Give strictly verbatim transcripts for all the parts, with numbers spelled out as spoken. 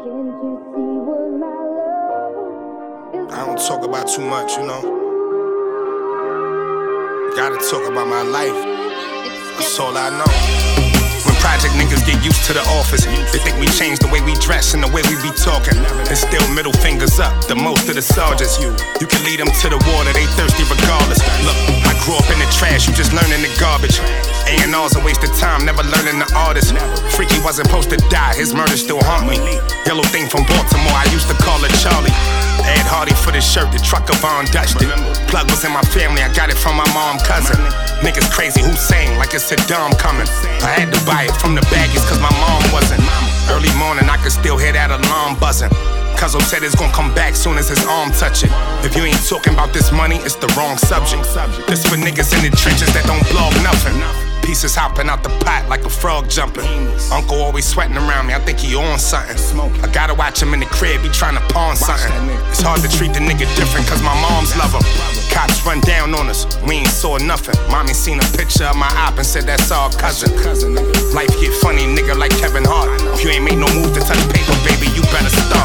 I don't talk about too much, you know. Gotta talk about my life. That's all I know. When project niggas get used to the office, they think we change the way we dress and the way we be talking. And still middle fingers up, the most of the soldiers. You can lead them to the water, they thirsty regardless. Look, I grew up in the trash, you just learning the garbage. A and R's a waste of time, never learning the artist. Freaky wasn't supposed to die, his murder still haunt me. Yellow thing from Baltimore, I used to call her Charlie. Ed Hardy for the shirt, the trucker Von Dutched it. Plug was in my family, I got it from my mom cousin. Niggas crazy, Hussein, like it's Saddam coming. I had to buy it from the baggies cause my mom wasn't. Early morning, I could still hear that alarm buzzing. Cuzzo said it's gonna come back soon as his arm touch it. If you ain't talking about this money, it's the wrong subject. This for niggas in the trenches that don't blog nothing. Pieces hopping out the pot like a frog jumping. Uncle always sweating around me, I think he on something. I gotta watch him in the crib, he tryna pawn something. It's hard to treat the nigga different cause my moms love him. Cops run down on us, we ain't saw nothing. Mommy seen a picture of my op and said that's our cousin. Life get funny, nigga, like Kevin Hart. If you ain't make no move to touch paper, baby, you better start.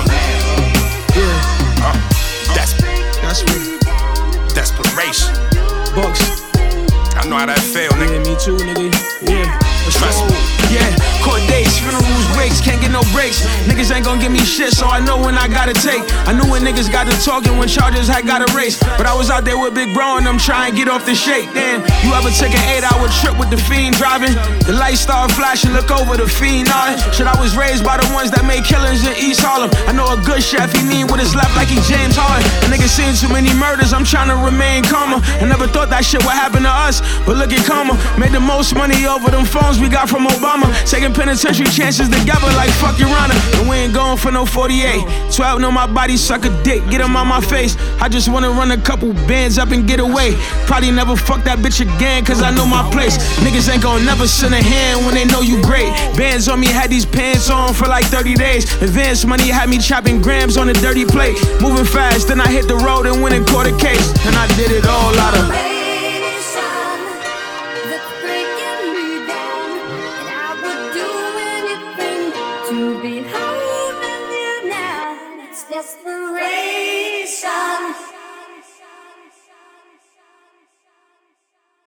Yeah. Uh, that's, that's me. Desperation. Bucks. I know how that feel, nigga. Yeah, me too, nigga. Yeah. Trust me. Yeah, court dates, funerals, wakes, can't get no breaks. Niggas ain't gon' give me shit, so I know when I gotta take. I knew when niggas got to talking, when charges had got a race. But I was out there with Big Bro and I'm trying to get off the shake. Damn, you ever take an eight hour trip with the fiend driving? The lights start flashing, look over the fiend nodding. Shit, I was raised by the ones that made killings in East Harlem. I know a good chef, he mean with his left like he James Harden. A nigga seen too many murders, I'm trying to remain calmer. I never thought that shit would happen to us, but look at karma. Made the most money over them phones we got from Obama. Taking penitentiary chances together like fuck your honor. And we ain't going for no forty-eight. twelve know my body suck a dick, get him on my face. I just wanna run a couple bands up and get away. Probably never fuck that bitch again cause I know my place. Niggas ain't gon' never send a hand when they know you great. Bands on me, had these pants on for like thirty days. Advance money had me chopping grams on a dirty plate. Moving fast, then I hit the road and went and caught a case. And I did it all out of to be holding you now, it's desperation.